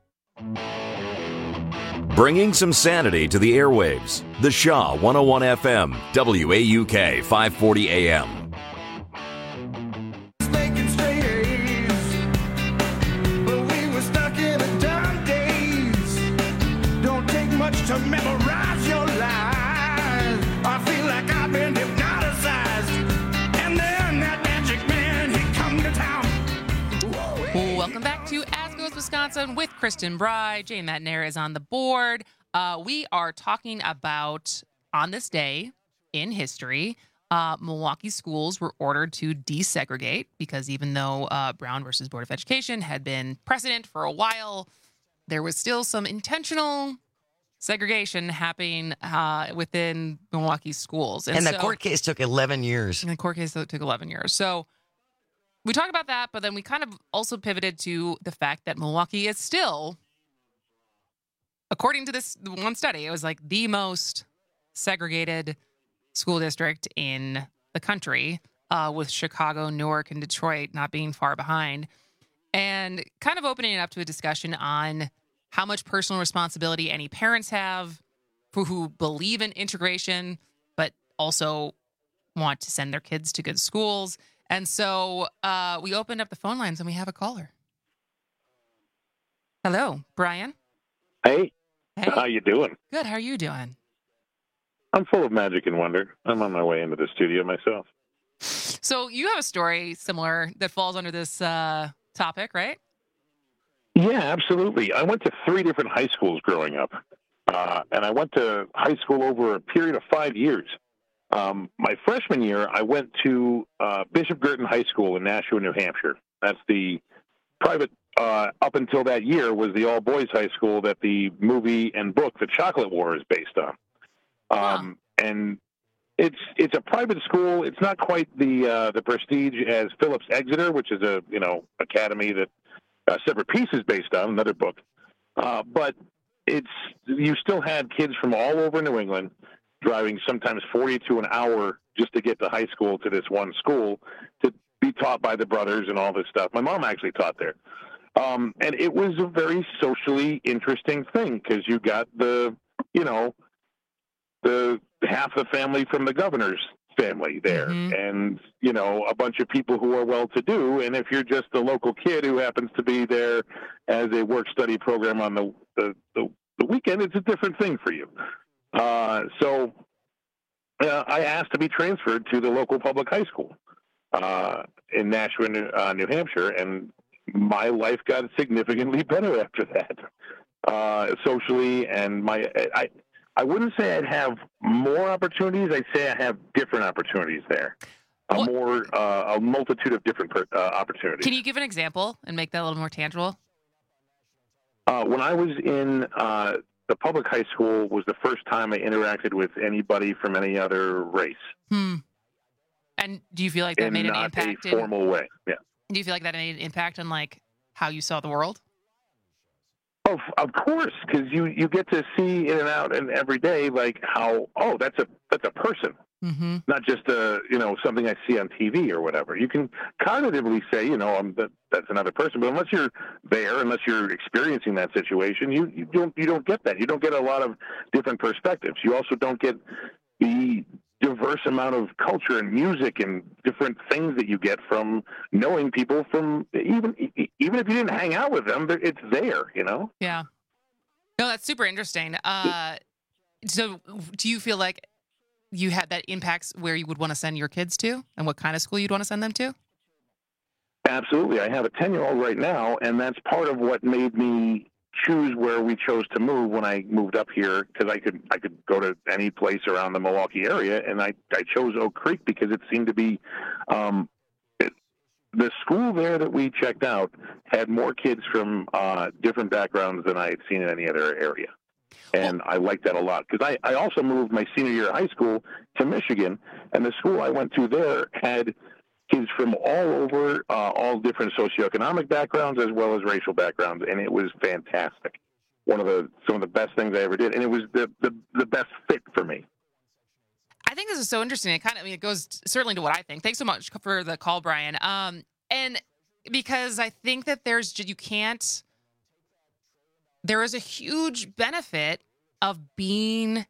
Bringing some sanity to the airwaves. The Shaw one oh one F M, W A U K five forty A M. To memorize your lies, I feel like I've been hypnotized, and then that magic man, he come to town. Welcome back to As Goes Wisconsin with Kristen Bry. Jane Matnair is on the board. Uh, we are talking about, on this day in history, uh, Milwaukee schools were ordered to desegregate because even though uh, Brown versus Board of Education had been precedent for a while, there was still some intentional segregation happening uh, within Milwaukee schools. And, and the so, court case took eleven years. And the court case took eleven years. So we talked about that, but then we kind of also pivoted to the fact that Milwaukee is still, according to this one study, it was like the most segregated school district in the country, uh, with Chicago, Newark, and Detroit not being far behind. And kind of opening it up to a discussion on how much personal responsibility any parents have for who believe in integration, but also want to send their kids to good schools. And so uh, we opened up the phone lines and we have a caller. Hello, Brian. Hey, hey. How you doing? Good. How are you doing? I'm full of magic and wonder. I'm on my way into the studio myself. So you have a story similar that falls under this uh, topic, right? Yeah, absolutely. I went to three different high schools growing up, uh, and I went to high school over a period of five years. Um, my freshman year, I went to uh, Bishop Girton High School in Nashua, New Hampshire. That's the private, uh, up until that year, was the all-boys high school that the movie and book, The Chocolate War, is based on. Um, wow. And it's it's a private school. It's not quite the uh, the prestige as Phillips Exeter, which is a you know academy that Uh, Separate Peace is based on, another book. Uh, but it's you still had kids from all over New England driving sometimes forty to an hour just to get to high school, to this one school, to be taught by the brothers and all this stuff. My mom actually taught there. Um, and it was a very socially interesting thing because you got the, you know, the half the family from the governor's family there, mm-hmm. and you know a bunch of people who are well-to-do. And if you're just a local kid who happens to be there as a work-study program on the the, the the weekend, it's a different thing for you. Uh, so uh, I asked to be transferred to the local public high school uh, in Nashua, New, uh, New Hampshire, and my life got significantly better after that, uh, socially, and my I. I wouldn't say I'd have more opportunities. I'd say I have different opportunities there. A what? more, uh, a multitude of different uh, opportunities. Can you give an example and make that a little more tangible? Uh, when I was in uh, the public high school, was the first time I interacted with anybody from any other race. Hmm. And do you feel like that in made an not impact? a formal in, way. Yeah. Do you feel like that made an impact on like how you saw the world? Of of course, because you, you get to see in and out and every day, like how, oh, that's a that's a person, mm-hmm. not just a, you know, something I see on T V or whatever. You can cognitively say, you know, I'm that that's another person, but unless you're there, unless you're experiencing that situation, you, you don't you don't get that. You don't get a lot of different perspectives. You also don't get the diverse amount of culture and music and different things that you get from knowing people from even even if you didn't hang out with them, it's there, you know? Yeah. No, that's super interesting. Uh, so do you feel like you had that impacts where you would want to send your kids to and what kind of school you'd want to send them to? Absolutely. I have a ten-year-old right now, and that's part of what made me choose where we chose to move when I moved up here, because I could I could go to any place around the Milwaukee area, and I, I chose Oak Creek because it seemed to be um, it, the school there that we checked out had more kids from uh, different backgrounds than I had seen in any other area. And I liked that a lot because I, I also moved my senior year of high school to Michigan, and the school I went to there had kids from all over, uh, all different socioeconomic backgrounds as well as racial backgrounds, and it was fantastic. One of the some of the best things I ever did, and it was the the, the best fit for me. I think this is so interesting. It kind of, I mean, it goes certainly to what I think. Thanks so much for the call, Brian. Um, and because I think that there's you can't. There is a huge benefit of being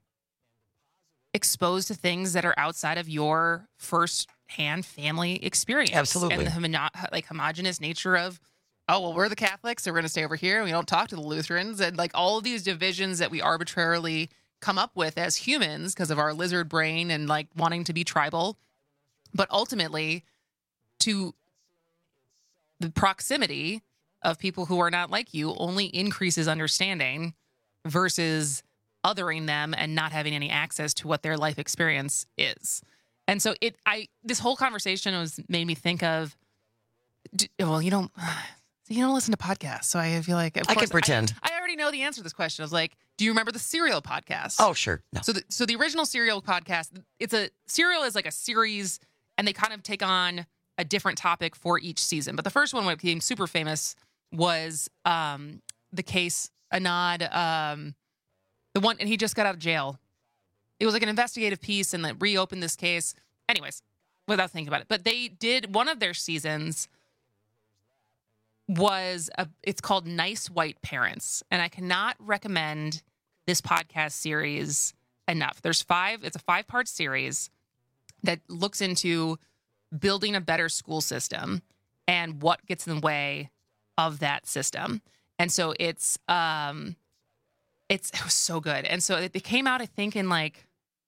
exposed to things that are outside of your first-hand family experience. Absolutely. And the homo- like homogenous nature of, oh, well, we're the Catholics, so we're going to stay over here. We don't talk to the Lutherans. And like all of these divisions that we arbitrarily come up with as humans because of our lizard brain and like wanting to be tribal. But ultimately, to the proximity of people who are not like you only increases understanding versus othering them and not having any access to what their life experience is. And so it, I, this whole conversation was made me think of, well, you don't, you don't listen to podcasts. So I feel like, of I course, can pretend. I, I already know the answer to this question. I was like, do you remember the Serial podcast? Oh, sure. No. So the, so the original Serial podcast, it's a, Serial is like a series and they kind of take on a different topic for each season. But the first one, when it became super famous, was um, the case Anand, um, the one, and he just got out of jail. It was like an investigative piece and like reopened this case. Anyways, without thinking about it, but they did one of their seasons was a, it's called Nice White Parents, and I cannot recommend this podcast series enough. There's five. It's a five part series that looks into building a better school system and what gets in the way of that system. And so it's, um, it's, it was so good. And so it, it came out, I think in like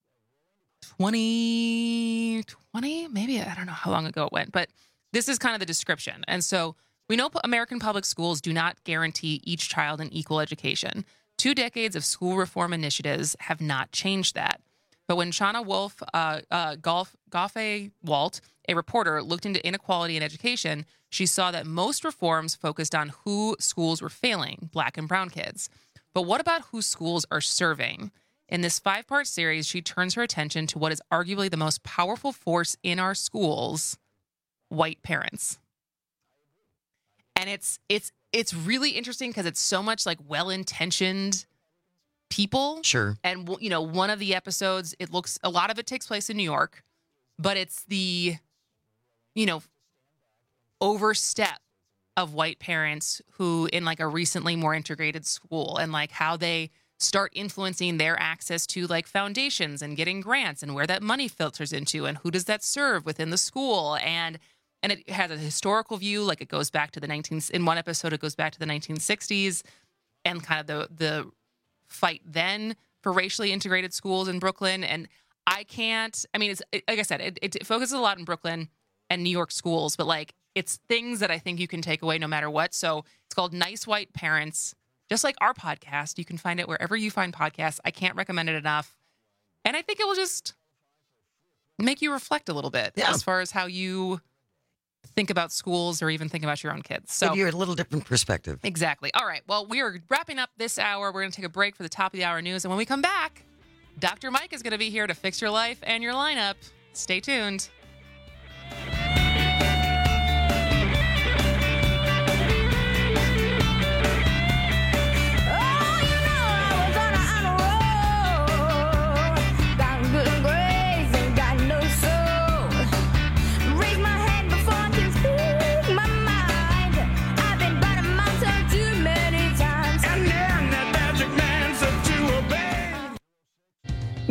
twenty twenty, maybe, I don't know how long ago it went, but this is kind of the description. And so we know American public schools do not guarantee each child an equal education. Two decades of school reform initiatives have not changed that. But when Shauna Wolf, uh, uh, Golf, Goffe Walt, a reporter, looked into inequality in education, she saw that most reforms focused on who schools were failing, black and brown kids. But what about who schools are serving? In this five-part series, she turns her attention to what is arguably the most powerful force in our schools, white parents. And it's it's it's really interesting because it's so much like well-intentioned people. Sure. And, you know, one of the episodes, it looks, a lot of it takes place in New York, but it's the, you know, overstep of white parents who in like a recently more integrated school and like how they start influencing their access to like foundations and getting grants and where that money filters into and who does that serve within the school. And and it has a historical view, like it goes back to the nineteen in one episode it goes back to the nineteen sixties and kind of the the fight then for racially integrated schools in Brooklyn. And I can't, I mean, it's it, like I said, it, it focuses a lot in Brooklyn and New York schools, but like it's things that I think you can take away no matter what. So it's called Nice White Parents, just like our podcast. You can find it wherever you find podcasts. I can't recommend it enough. And I think it will just make you reflect a little bit yeah. as far as how you think about schools or even think about your own kids. So give you a little different perspective. Exactly. All right. Well, we are wrapping up this hour. We're going to take a break for the top of the hour news. And when we come back, Doctor Mike is going to be here to fix your life and your lineup. Stay tuned.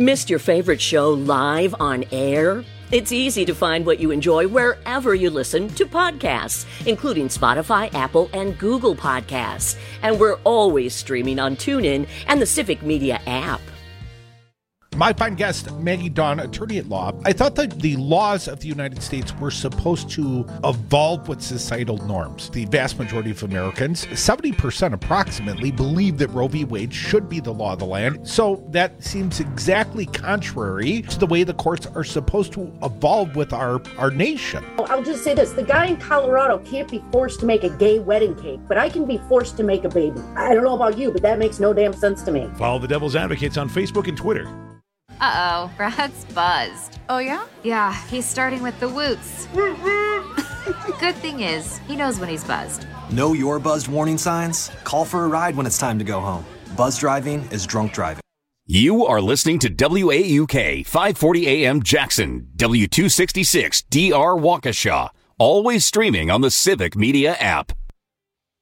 Missed your favorite show live on air? It's easy to find what you enjoy wherever you listen to podcasts, including Spotify, Apple, and Google Podcasts. And we're always streaming on TuneIn and the Civic Media app. My fine guest, Maggie Dawn, attorney at law. I thought that the laws of the United States were supposed to evolve with societal norms. The vast majority of Americans, seventy percent approximately, believe that Roe v. Wade should be the law of the land. So that seems exactly contrary to the way the courts are supposed to evolve with our, our nation. I'll just say this. The guy in Colorado can't be forced to make a gay wedding cake, but I can be forced to make a baby. I don't know about you, but that makes no damn sense to me. Follow the Devil's Advocates on Facebook and Twitter. Uh-oh, Brad's buzzed. Oh, yeah? Yeah, he's starting with the woots. Good thing is, he knows when he's buzzed. Know your buzzed warning signs? Call for a ride when it's time to go home. Buzz driving is drunk driving. You are listening to W A U K five forty A M Jackson, W two sixty-six D R Waukesha, always streaming on the Civic Media app.